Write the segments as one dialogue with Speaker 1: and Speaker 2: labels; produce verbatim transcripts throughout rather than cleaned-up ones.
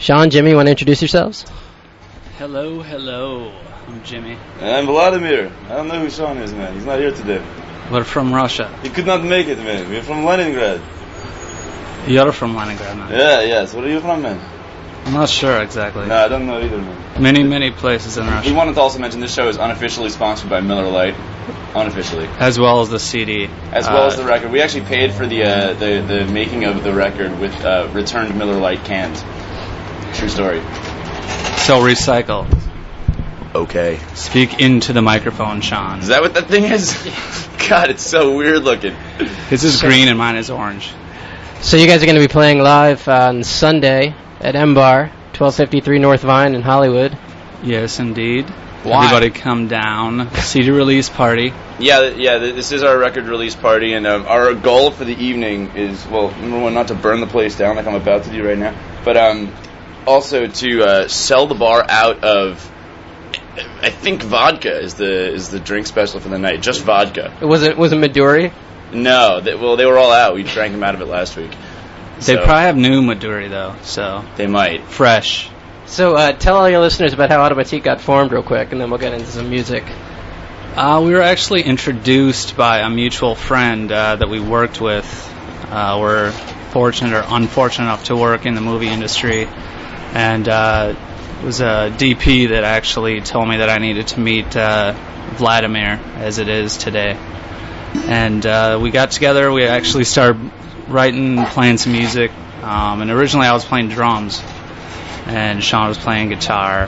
Speaker 1: Sean, Jimmy, want to introduce yourselves?
Speaker 2: Hello, hello. I'm Jimmy.
Speaker 3: And I'm Vladimir. I don't know who Sean is, man. He's not here today.
Speaker 2: We're from Russia.
Speaker 3: He could not make it, man. We're from Leningrad.
Speaker 2: You're from Leningrad, man.
Speaker 3: Yeah, yes. Where are you from, man?
Speaker 2: I'm not sure exactly.
Speaker 3: No, I don't know either, man.
Speaker 2: Many, many places in Russia.
Speaker 4: We wanted to also mention this show is unofficially sponsored by Miller Lite. Unofficially.
Speaker 2: As well as the C D.
Speaker 4: As well
Speaker 2: uh,
Speaker 4: as the record. We actually paid for the uh, the, the making of the record with uh, returned Miller Lite cans. True story.
Speaker 2: So recycle.
Speaker 4: Okay.
Speaker 2: Speak into the microphone, Sean.
Speaker 4: Is that what that thing is? God, it's so weird looking.
Speaker 2: His is green and mine is orange.
Speaker 1: So you guys are going to be playing live on Sunday at M Bar, twelve fifty-three North Vine in Hollywood.
Speaker 2: Yes, indeed.
Speaker 4: Why?
Speaker 2: Everybody come down. C D release party.
Speaker 4: Yeah, yeah. This is our record release party, and um, our goal for the evening is, well, number one, not to burn the place down like I'm about to do right now, but um, also to uh, sell the bar out of. I think vodka is the is the drink special for the night. Just vodka.
Speaker 1: Was it was it Midori?
Speaker 4: No, they, well they were all out. We drank them out of it last week.
Speaker 2: They
Speaker 4: So,
Speaker 2: probably have new Maduri though, so
Speaker 4: they might.
Speaker 2: fresh.
Speaker 1: So uh, tell all your listeners about how Automatique got formed real quick, and then we'll get into some music.
Speaker 2: Uh, we were actually introduced by a mutual friend uh, that we worked with. Uh, we're fortunate or unfortunate enough to work in the movie industry, and uh, it was a D P that actually told me that I needed to meet uh, Vladimir, as it is today. And uh, we got together. We actually started writing and playing some music. Um, and originally I was playing drums, and Sean was playing guitar.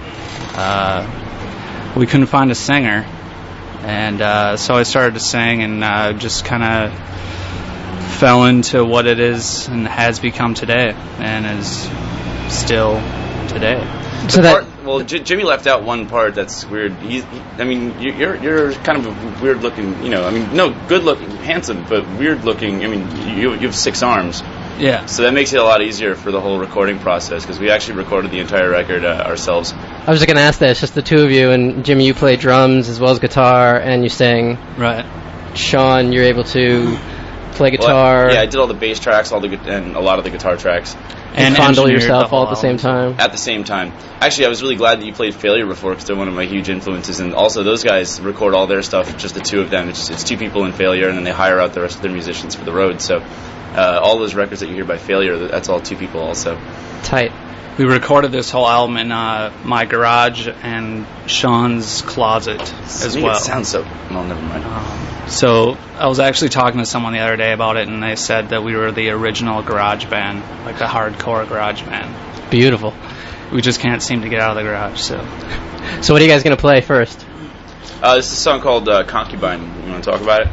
Speaker 2: Uh, we couldn't find a singer, and uh, so I started to sing, and uh, just kind of fell into what it is and has become today, and is still today.
Speaker 1: So
Speaker 4: The
Speaker 1: that
Speaker 4: part, well, J- Jimmy left out one part that's weird. He's, he, I mean, you- you're you're kind of a weird looking, you know. I mean, no, good looking, handsome, but weird looking. I mean, you you have six arms,
Speaker 2: Yeah.
Speaker 4: so that makes it a lot easier for the whole recording process because we actually recorded the entire record uh, ourselves.
Speaker 1: I was just going to ask that. It's just the two of you, and Jimmy, you play drums as well as guitar, and you sing.
Speaker 2: Right.
Speaker 1: Sean, you're able to play
Speaker 4: Well,
Speaker 1: guitar.
Speaker 4: yeah, I did all the bass tracks, all the gu- and a lot of the guitar tracks
Speaker 1: and
Speaker 2: And
Speaker 1: fondle
Speaker 2: engineered
Speaker 1: yourself
Speaker 2: the
Speaker 1: all
Speaker 2: whole
Speaker 1: at the same
Speaker 2: album.
Speaker 1: time.
Speaker 4: at the same time. Actually, I was really glad that you played Failure before because they're one of my huge influences, and also those guys record all their stuff, just the two of them. It's, it's two people in Failure, and then they hire out the rest of their musicians for the road. So uh, all those records that you hear by Failure, that's all two people also.
Speaker 1: Tight.
Speaker 2: We recorded this whole album in uh, my garage and Sean's closet as
Speaker 4: Make
Speaker 2: well.
Speaker 4: It sounds so. Well, never mind.
Speaker 2: Um, so I was actually talking to someone the other day about it, and they said that we were the original garage band, like a hardcore garage band.
Speaker 1: Beautiful.
Speaker 2: We just can't seem to get out of the garage. So
Speaker 1: So what are you guys going to play first?
Speaker 4: Uh, this is a song called uh, Concubine. You want to talk about it?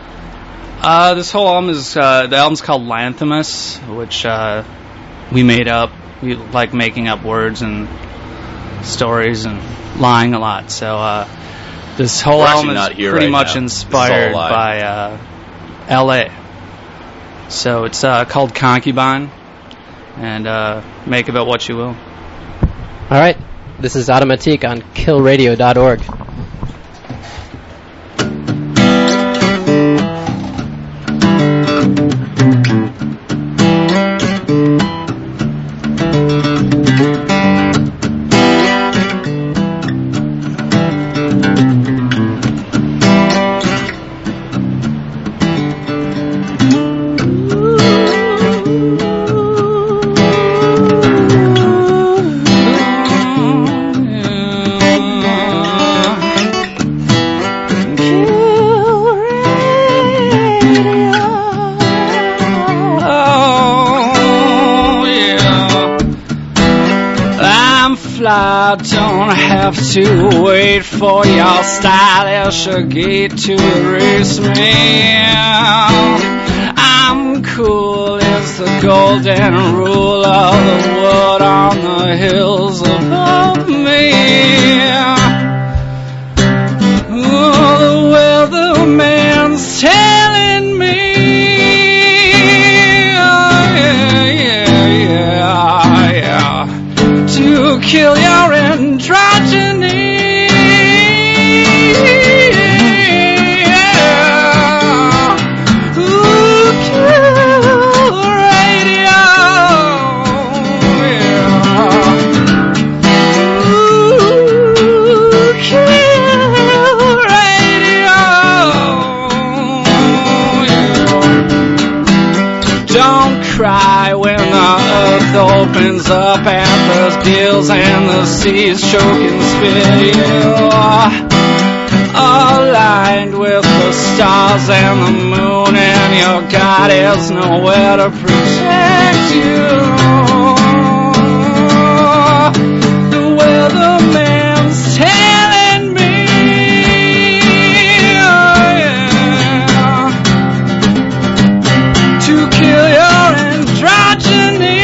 Speaker 2: uh, this whole album is uh, the album's called Lanthamus, which uh, we made up. We like making up words and stories and lying a lot. So uh, this whole
Speaker 4: We're
Speaker 2: album
Speaker 4: actually
Speaker 2: is
Speaker 4: not here
Speaker 2: pretty
Speaker 4: right
Speaker 2: much
Speaker 4: now. This is all
Speaker 2: inspired
Speaker 4: a lie.
Speaker 2: by uh, L A. So it's uh, called Concubine, and uh, make of it what you will.
Speaker 1: All right. This is Automatique on kill radio dot org.
Speaker 2: I don't have to wait for your stylish gate to erase me. I'm cool as the golden rule of the wood on the hills above me. Oh, the weatherman's telling me, oh, yeah, yeah, yeah, yeah, to kill your androgyny. Ooh, kill radio. Yeah. hands up at those gills and the seas choking spit. You are aligned with the stars and the moon, and your God is nowhere to protect you. The weatherman's telling me, oh yeah, to kill your androgyny.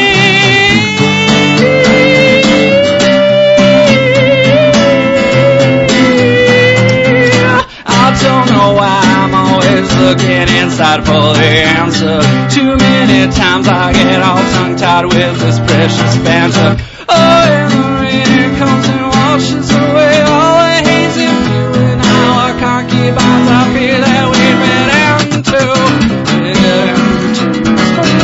Speaker 2: I don't know why I'm always looking inside for the answer. Too many times I get all tongue-tied with this precious banter. Oh, and the rain comes and washes away all the hazy feeling. Now I can't keep on, I feel that we've been into, into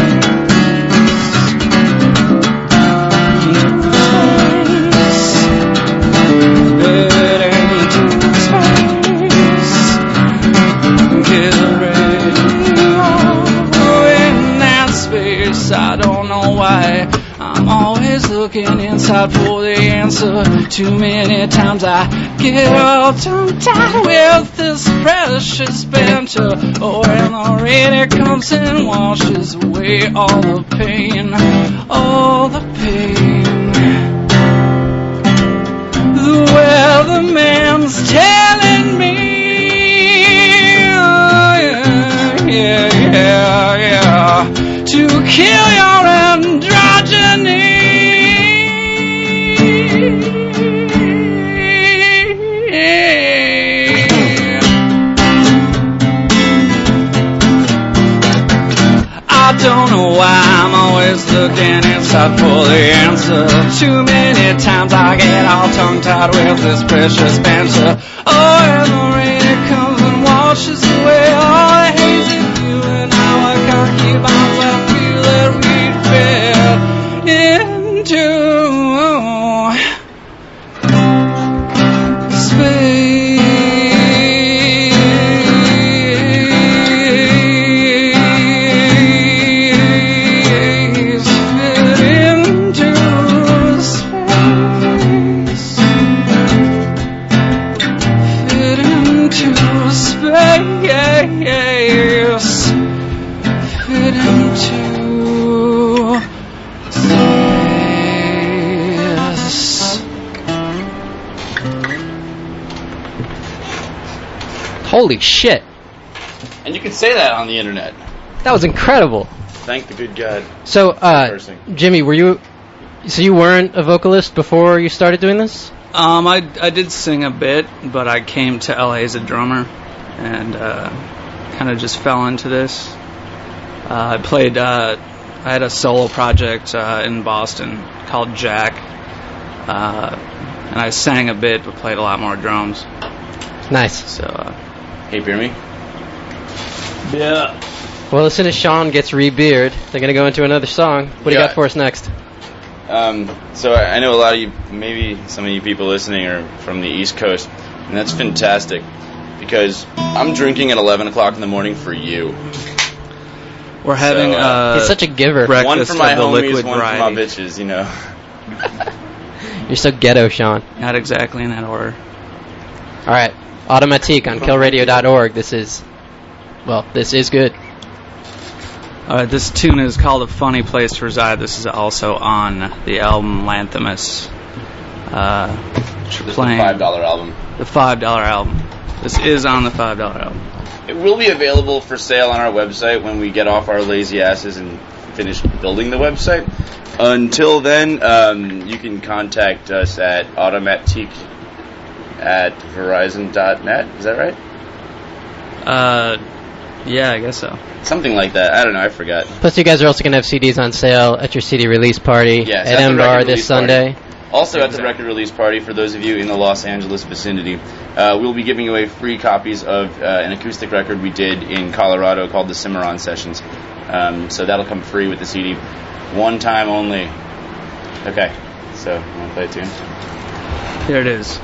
Speaker 2: I don't know why I'm always looking inside for the answer. Too many times I get all tongue-tied with this precious banter. Oh, and the rain it comes and washes away all the pain, all the pain. The weatherman's telling me, oh, yeah, yeah, yeah, yeah, to kill your androgyny. I don't know why I'm always looking inside for the answer. Too many times I get all tongue-tied with this precious banter. Oh, and the rain it comes and washes away all the hazy feeling. Now I can't keep on. Into
Speaker 1: Holy shit.
Speaker 4: And you can say that on the internet.
Speaker 1: That was incredible.
Speaker 4: Thank the good God.
Speaker 1: So, uh, Jimmy, were you, so you weren't a vocalist before you started doing this?
Speaker 2: Um, I, I did sing a bit, but I came to L A as a drummer, and, uh, kind of just fell into this. Uh, I played, uh, I had a solo project, uh, in Boston called Jack, uh, and I sang a bit, but played a lot more drums.
Speaker 1: Nice.
Speaker 2: So, uh,
Speaker 4: Hey, beer me?
Speaker 2: Yeah.
Speaker 1: Well, as soon as Sean gets re-beered, they're going to go into another song. What do you
Speaker 4: Yeah.
Speaker 1: got for us next?
Speaker 4: Um, so I I know a lot of you, maybe some of you people listening are from the East Coast, and that's fantastic, because I'm drinking at eleven o'clock in the morning for you.
Speaker 2: We're having,
Speaker 4: So, uh,
Speaker 2: uh,
Speaker 1: He's such a giver.
Speaker 2: breakfast
Speaker 4: One for my
Speaker 2: of the
Speaker 4: homies,
Speaker 2: liquid
Speaker 4: one
Speaker 2: variety.
Speaker 4: for my bitches, you know.
Speaker 1: You're so ghetto, Sean.
Speaker 2: Not exactly in that order.
Speaker 1: All right. Automatique on kill radio dot org. This is, well, this is good.
Speaker 2: All right, this tune is called A Funny Place to Reside. This is also on the album Lanthemus. Uh,
Speaker 4: This is
Speaker 2: playing
Speaker 4: the five dollar album.
Speaker 2: the five dollar album. This is on the five dollar album.
Speaker 4: It will be available for sale on our website when we get off our lazy asses and finish building the website. Until then, um, you can contact us at automatique at verizon dot net. Is that right?
Speaker 2: Uh, yeah, I guess so.
Speaker 4: Something like that. I don't know. I forgot.
Speaker 1: Plus, you guys are also going to have C Ds on sale at your C D release party
Speaker 4: Yes,
Speaker 1: at
Speaker 4: at the
Speaker 1: M
Speaker 4: record
Speaker 1: Bar this
Speaker 4: release
Speaker 1: Sunday.
Speaker 4: party. Also at the record release party, for those of you in the Los Angeles vicinity, uh, we'll be giving away free copies of uh, an acoustic record we did in Colorado called the Cimarron Sessions. Um, so that'll come free with the C D. One time only. Okay, so you want to play a tune?
Speaker 2: Here it is.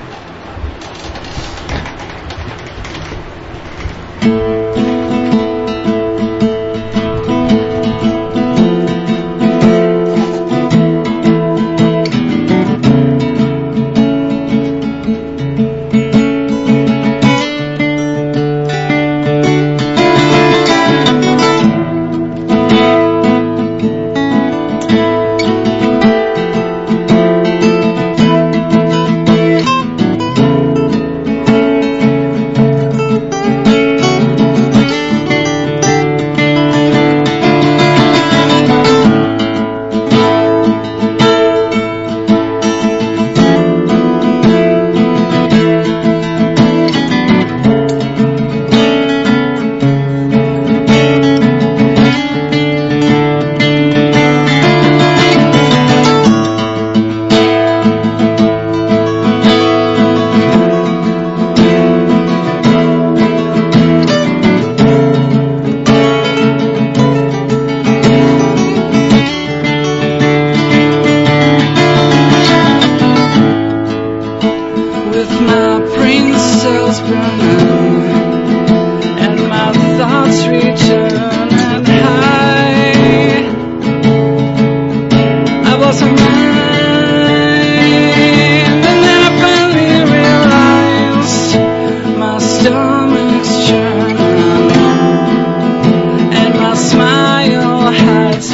Speaker 2: And then I finally realized my stomach's churning and my smile hides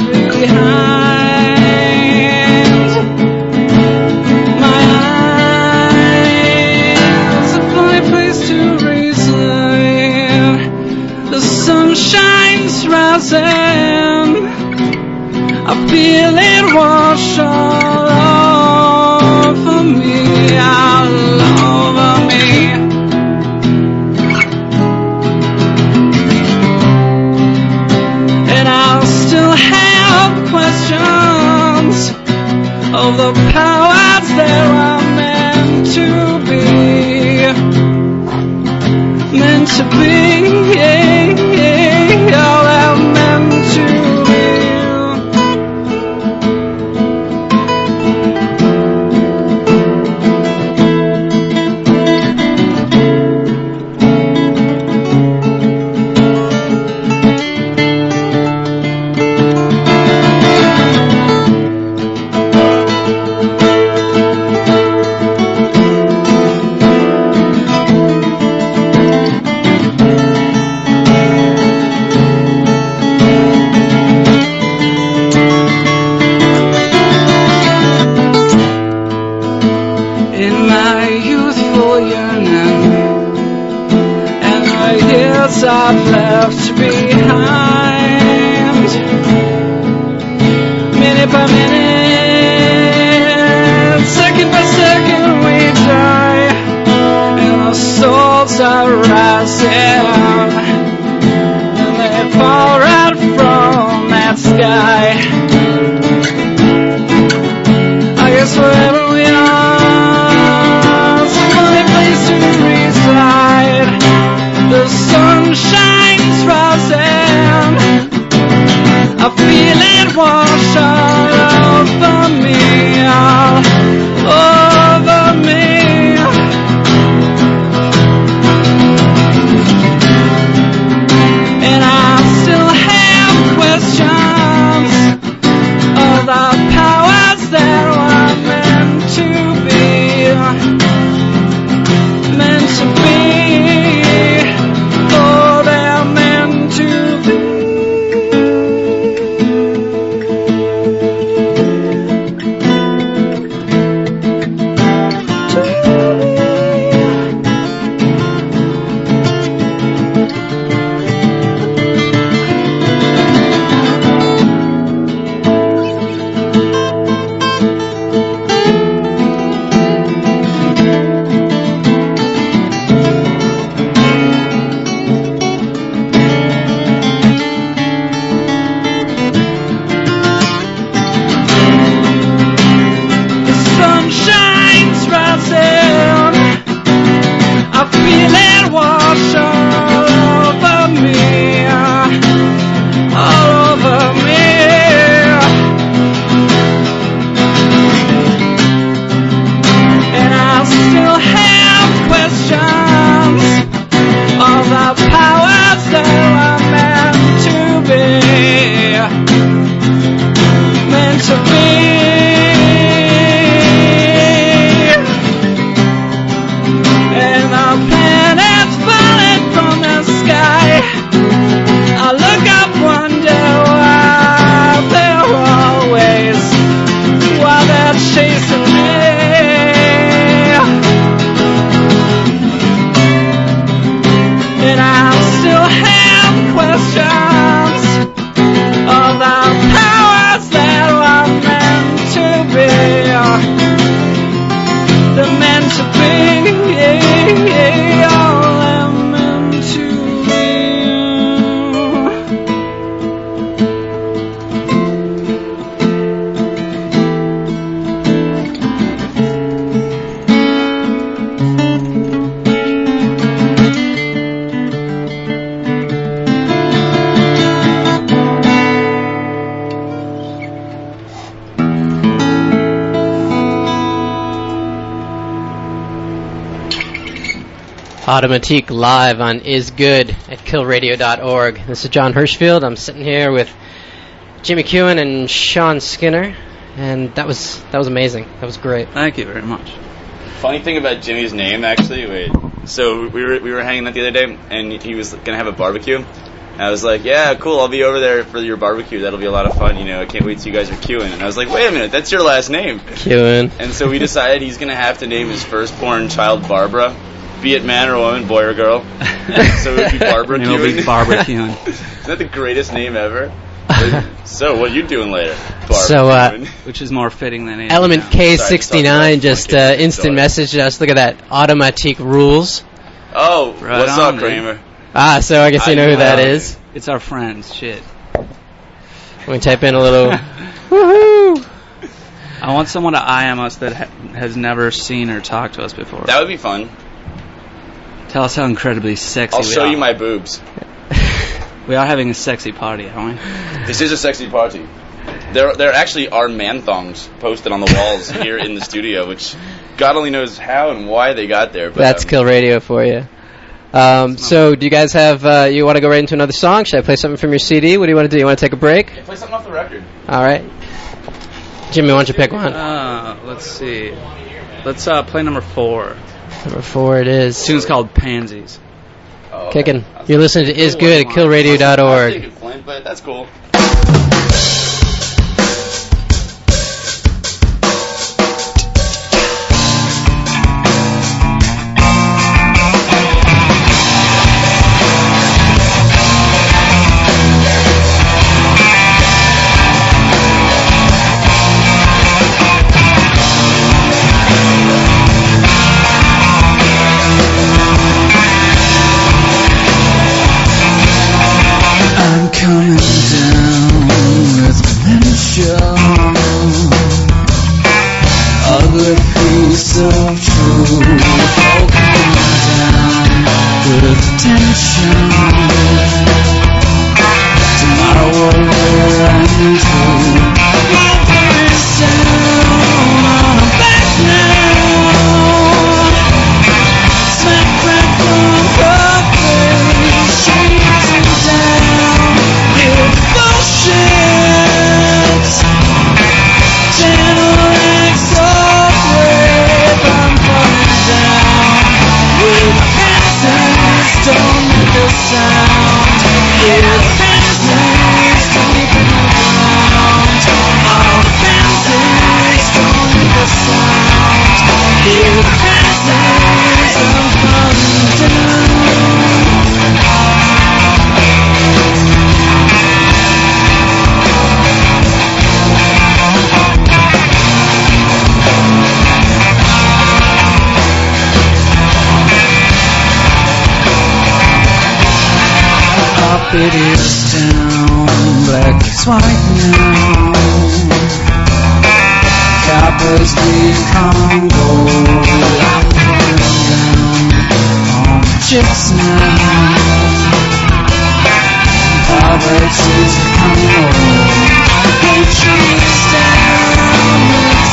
Speaker 2: behind my eyes. A funny place to reason. The sun shines rising. I feel it wash all over me, all over me. And I'll still have questions of the powers that are meant to be, meant to be, all they're meant to be. In my youthful yearning and the years I've left behind, minute by minute, second by second we die, and our souls are rising, and they fall right from that sky. I guess wherever we are, the sun shines rising. I feel it wash all over me, all over me. And I still have questions of the powers that were meant to be, meant to be.
Speaker 1: Automatique live on Is Good at kill radio dot org. This is John Hirschfield. I'm sitting here with Jimmy Keown and Sean Skinner. and that was that was amazing. That was great.
Speaker 2: Thank you very much.
Speaker 4: Funny thing about Jimmy's name, actually. Wait, so we were we were hanging out the other day, and he was gonna have a barbecue. And I was like, yeah, cool. I'll be over there for your barbecue. That'll be a lot of fun. You know, I can't wait till you guys are queuing. And I was like, wait a minute, that's your last name.
Speaker 1: Queuing.
Speaker 4: And so we decided he's gonna have to name his firstborn child Barbara, be it man or woman, boy or girl. So it would be Barbara
Speaker 2: It'll be barbecuing.
Speaker 4: Isn't that the greatest name ever? So what are you doing later? Barbara
Speaker 1: So, uh,
Speaker 2: Which is more fitting than anything
Speaker 1: Element
Speaker 2: else.
Speaker 1: K
Speaker 4: Sorry,
Speaker 1: sixty-nine
Speaker 4: just
Speaker 1: just
Speaker 4: talking
Speaker 1: uh,
Speaker 4: about
Speaker 1: instant
Speaker 4: story.
Speaker 1: messaged us. Look at that. Automatique Rules.
Speaker 4: Oh,
Speaker 2: Right
Speaker 4: what's
Speaker 2: on,
Speaker 4: up,
Speaker 2: man.
Speaker 4: Kramer?
Speaker 1: Ah, so I guess you
Speaker 4: I
Speaker 1: know who
Speaker 4: know.
Speaker 1: that is.
Speaker 2: It's our friends. Shit.
Speaker 1: We type in a little woohoo.
Speaker 2: I want someone to I M us that ha- has never seen or talked to us before.
Speaker 4: That would be fun.
Speaker 2: Tell us how incredibly sexy
Speaker 4: I'll
Speaker 2: we
Speaker 4: show
Speaker 2: are.
Speaker 4: you my boobs.
Speaker 2: We are having a sexy party, aren't we?
Speaker 4: This is a sexy party. There, there actually are man thongs posted on the walls here in the studio, which God only knows how and why they got there. But
Speaker 1: That's
Speaker 4: um,
Speaker 1: Kill Radio for you. Um, so, do you guys have? Uh, you want to go right into another song? Should I play something from your C D? What do you want to do? You want to take a break?
Speaker 4: yeah, play something off the record.
Speaker 1: All right. Jimmy, why don't you pick one?
Speaker 2: Uh, let's see. Let's uh, play number four.
Speaker 1: Number four it is.
Speaker 2: This tune's called Pansies.
Speaker 4: Oh, okay.
Speaker 1: Kicking. You're listening to Is Good at kill radio dot
Speaker 4: I'll
Speaker 1: org.
Speaker 4: take it, Flint, but that's cool.
Speaker 5: I'm coming down with dementia, ugly piece of truth. Oh, coming down with tension. Tomorrow will end too. My brain's down on a back now. Smack crack from her face. She's down. Bullshit. Gentle exhausted. I'm falling down. With peasants don't make a sound. With peasants don't even look around. All the peasants don't make a sound. With peasants I'm falling down. Up it is down, black is white now. Coppers become gold. I'm going down on chips now. Poverty's becoming old. Hatred's down,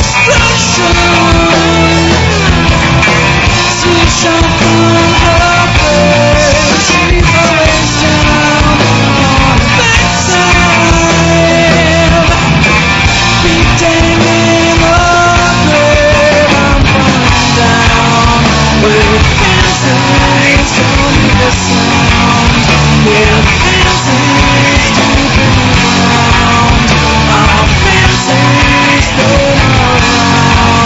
Speaker 5: explosion. Sweet champagne her face. She's always down on the backside. Keep digging a grave. I'm falling down. With peasants don't need a sound. With peasants don't even look around. All peasants don't look around.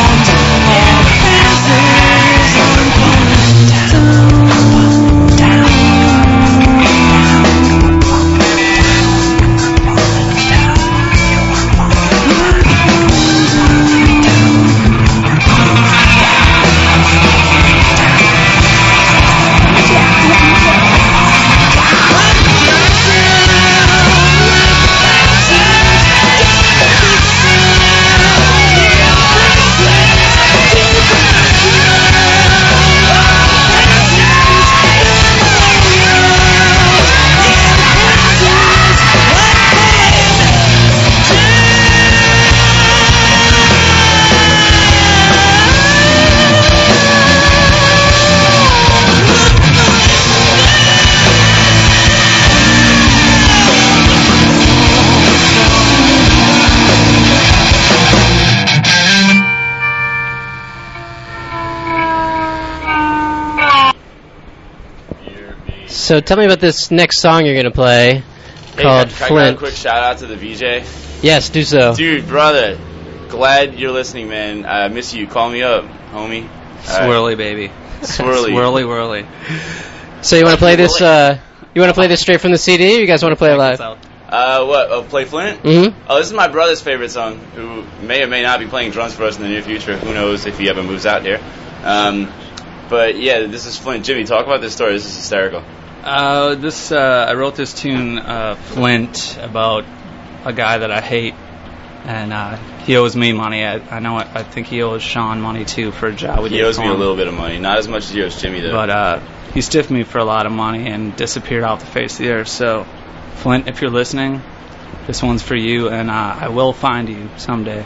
Speaker 1: So tell me about this next song you're going to play
Speaker 4: Hey,
Speaker 1: called
Speaker 4: can I- can I give
Speaker 1: Flint.
Speaker 4: a quick shout out to the V J?
Speaker 1: Yes, do so.
Speaker 4: Dude, brother, glad you're listening, man. I miss you. Call me up, homie.
Speaker 2: Swirly, baby.
Speaker 4: Swirly.
Speaker 2: Swirly, whirly.
Speaker 1: So you want to play this? Uh, you want to play this straight from the C D? Or you guys want to play it live?
Speaker 4: Uh, what? Oh, play Flint?
Speaker 1: Mm-hmm.
Speaker 4: Oh, this is my brother's favorite song, who may or may not be playing drums for us in the near future. Who knows if he ever moves out here. Um, but yeah, this is Flint. Jimmy, talk about this story. This is hysterical.
Speaker 2: Uh, this uh, I wrote this tune, uh, Flint, about a guy that I hate, and uh, he owes me money. I, I know. I think he owes Sean money too for a job we did.
Speaker 4: He owes
Speaker 2: for
Speaker 4: me a
Speaker 2: him.
Speaker 4: little bit of money, not as much as he owes Jimmy though.
Speaker 2: But uh, he stiffed me for a lot of money and disappeared off the face of the earth. So, Flint, if you're listening, this one's for you, and uh, I will find you someday.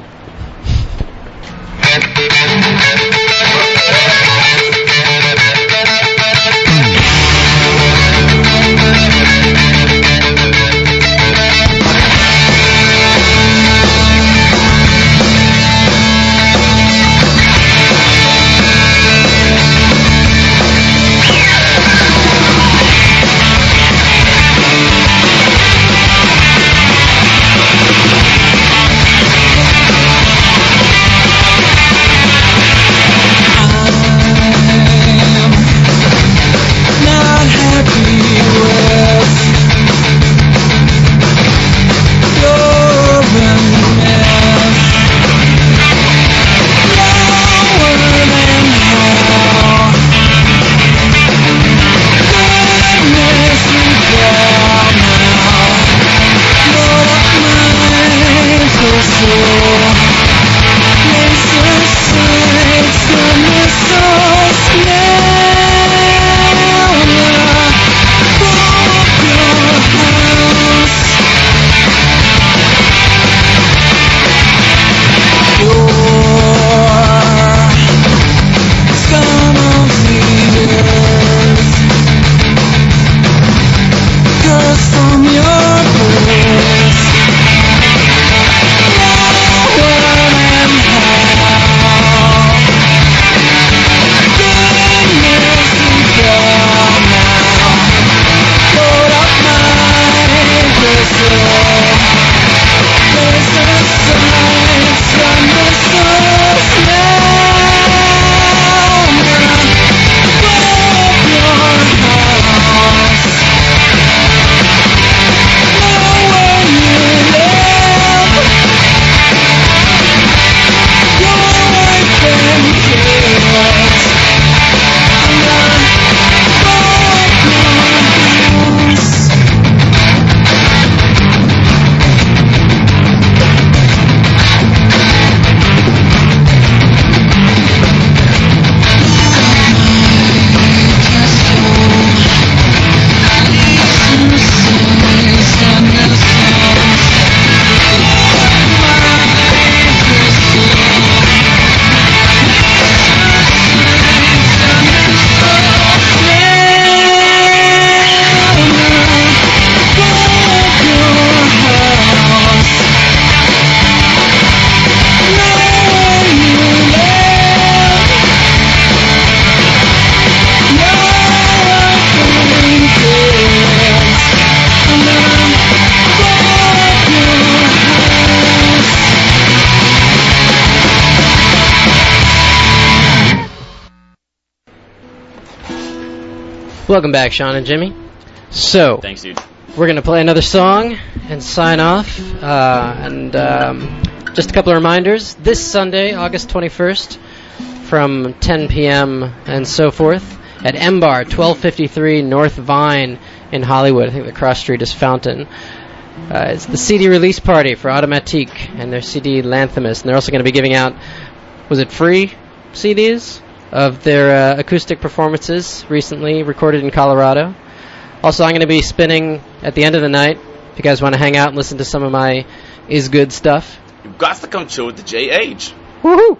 Speaker 1: Welcome back, Sean and Jimmy. So,
Speaker 4: Thanks, dude.
Speaker 1: we're going to play another song and sign off. Uh, and um, just a couple of reminders. This Sunday, August twenty-first, from ten p.m. and so forth, at M Bar, twelve fifty-three North Vine in Hollywood. I think the cross street is Fountain. Uh, it's the C D release party for Automatique and their C D Lanthemus. And they're also going to be giving out, was it free C Ds? Of their uh, acoustic performances recently recorded in Colorado. Also, I'm going to be spinning at the end of the night. If you guys want to hang out and listen to some of my is good stuff.
Speaker 4: You've got to come chill with the J H.
Speaker 1: Woohoo!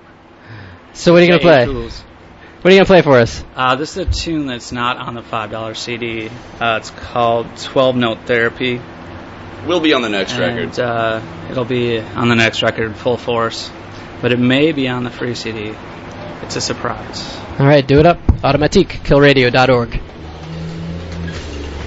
Speaker 1: So what are you going to play?
Speaker 2: Tools.
Speaker 1: What are you going to play for us?
Speaker 2: Uh, this is a tune that's not on the five dollar C D. Uh, it's called twelve Note Therapy.
Speaker 4: We'll be on the next
Speaker 2: and,
Speaker 4: record.
Speaker 2: Uh, it'll be on the next record, full force. But it may be on the free C D. It's a surprise.
Speaker 1: All right, do it up. Automatique, kill radio dot org.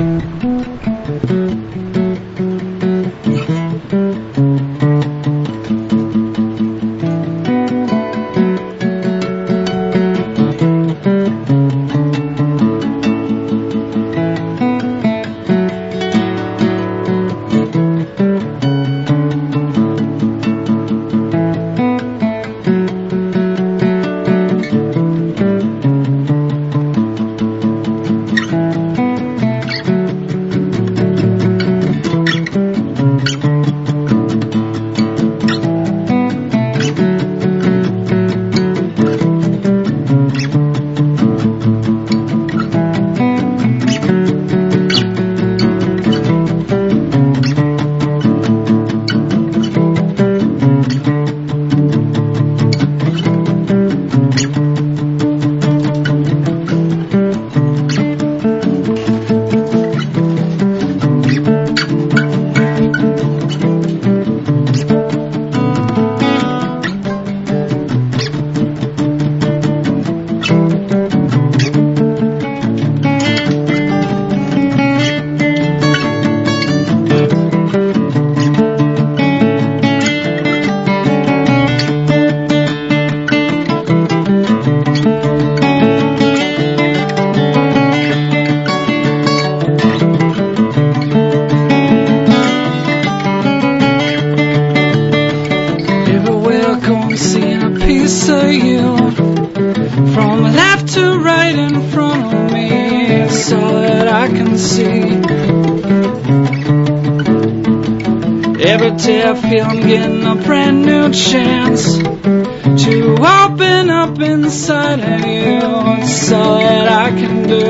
Speaker 5: I feel I'm getting a brand new chance to open up inside of you. It's all that I can do.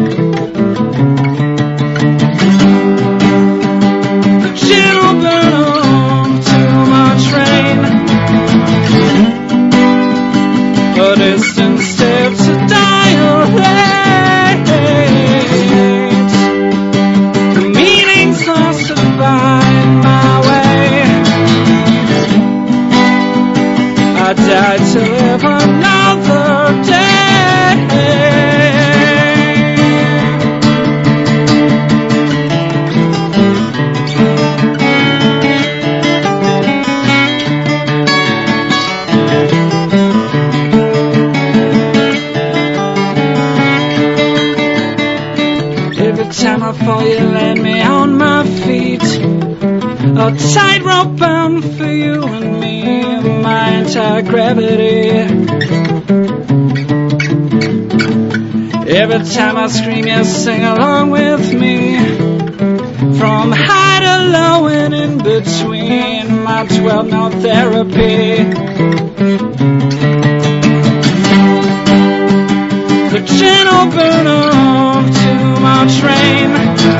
Speaker 5: The gin will burn on to my train, a distant step to dilate. The meaning's lost to find my way. I died to live another day. Every time I fall, you land me on my feet. A tightrope bound for you and me, my anti-gravity. Every time I scream, you sing along with me. From high to low and in between, my twelve-note therapy. The gin will burn off to my train,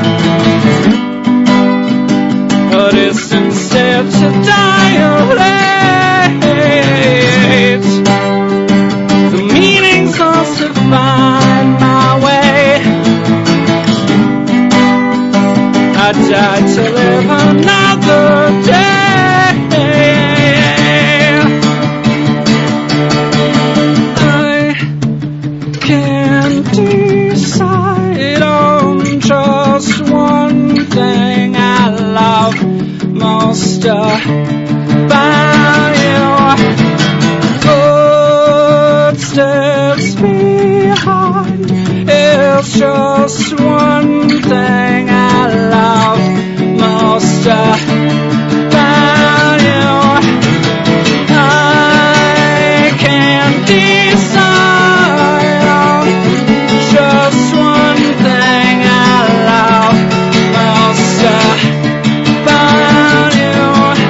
Speaker 5: a distant step to dilate. The meaning's lost to find my way. I died to live another day. I can't decide on just one thing I love most about you. Footsteps behind, it's just one thing I love most about you. I can't decide on just one thing I love most about you.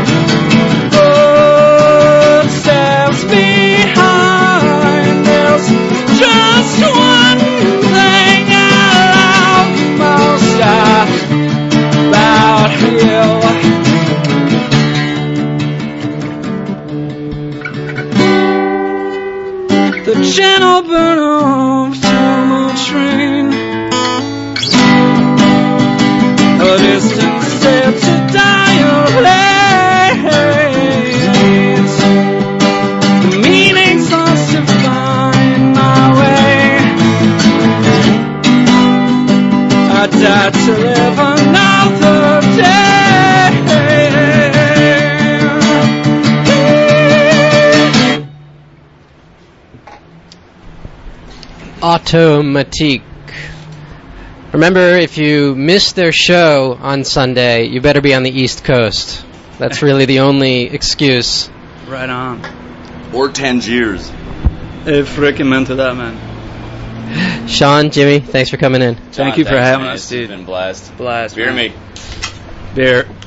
Speaker 5: Footsteps behind, there's just one thing I love most about you. The gin will burn off to my train, a distant step to dilate. The meaning's lost to find my way. I died to
Speaker 1: Automatique. Remember, if you miss their show on Sunday, you better be on the East Coast. That's really the only excuse.
Speaker 2: Right on.
Speaker 4: Or Tangiers.
Speaker 2: Hey, frickin' meant to that, man.
Speaker 1: Sean, Jimmy, thanks for coming in.
Speaker 2: Thank you for
Speaker 4: Thanks,
Speaker 2: having
Speaker 4: man.
Speaker 2: us,
Speaker 4: It's
Speaker 2: dude.
Speaker 4: been blast.
Speaker 2: Blast,
Speaker 4: Beer
Speaker 2: man.
Speaker 4: me.
Speaker 2: Beer.